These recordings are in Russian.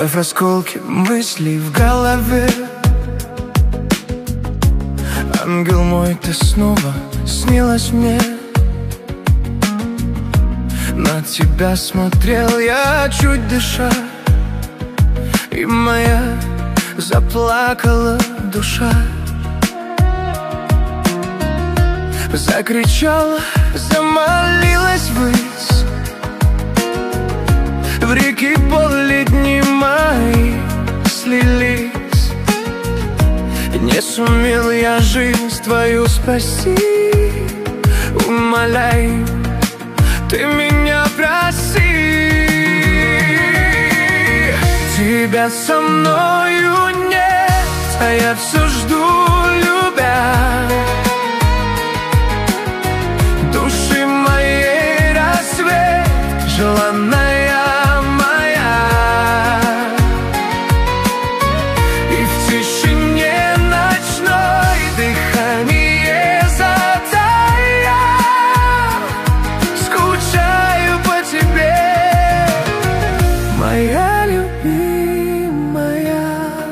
Оставив осколки мыслей в голове. Ангел мой, ты снова снилась мне. На тебя смотрел я, чуть дыша, и моя заплакала душа. Закричала, замолилась ввысь. В реки боли дни мои слились. Не сумел я жизнь твою спасти. Умоляю, ты меня прости. Тебя со мною нет, а я все жду, любя. Души моей рассвет, желанная моя. И в тишине ночной дыхание затая. Скучаю по тебе, моя любимая.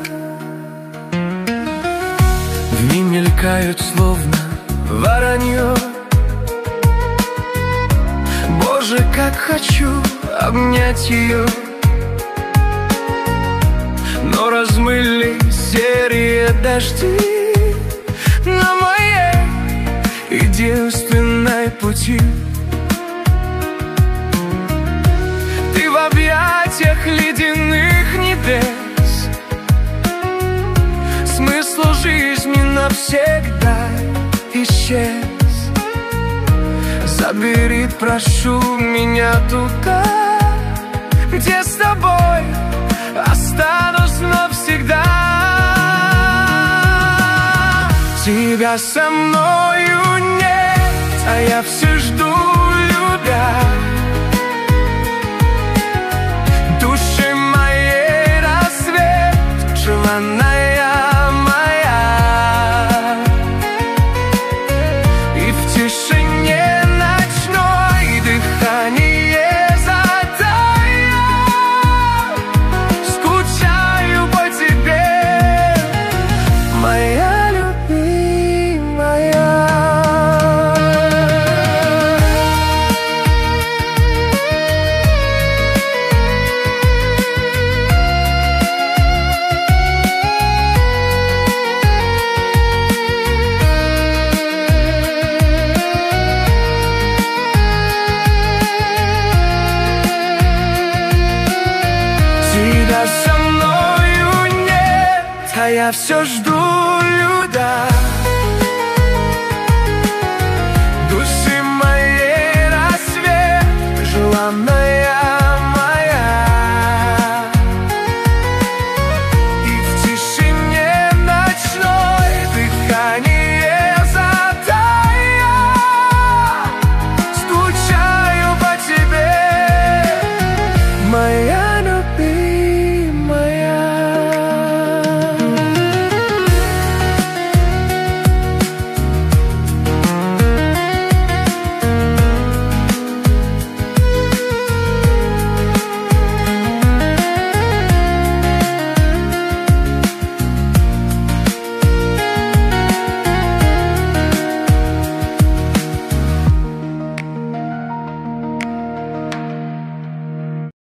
Дни мелькают словно воронье. Боже, как хочу обнять ее, но размылись серые дожди на моей единственной пути. Ты в объятиях ледяных небес. Смысл жизни навсегда исчез. Забери, прошу, меня туда, где с тобой останусь навсегда. Тебя со мною нет, а я все жду, любя. Души моей рассвет, желанная моя. И в тишине ночной дыхание затая. Скучаю по тебе, моя любимая. Тебя со мною нет, а я все жду,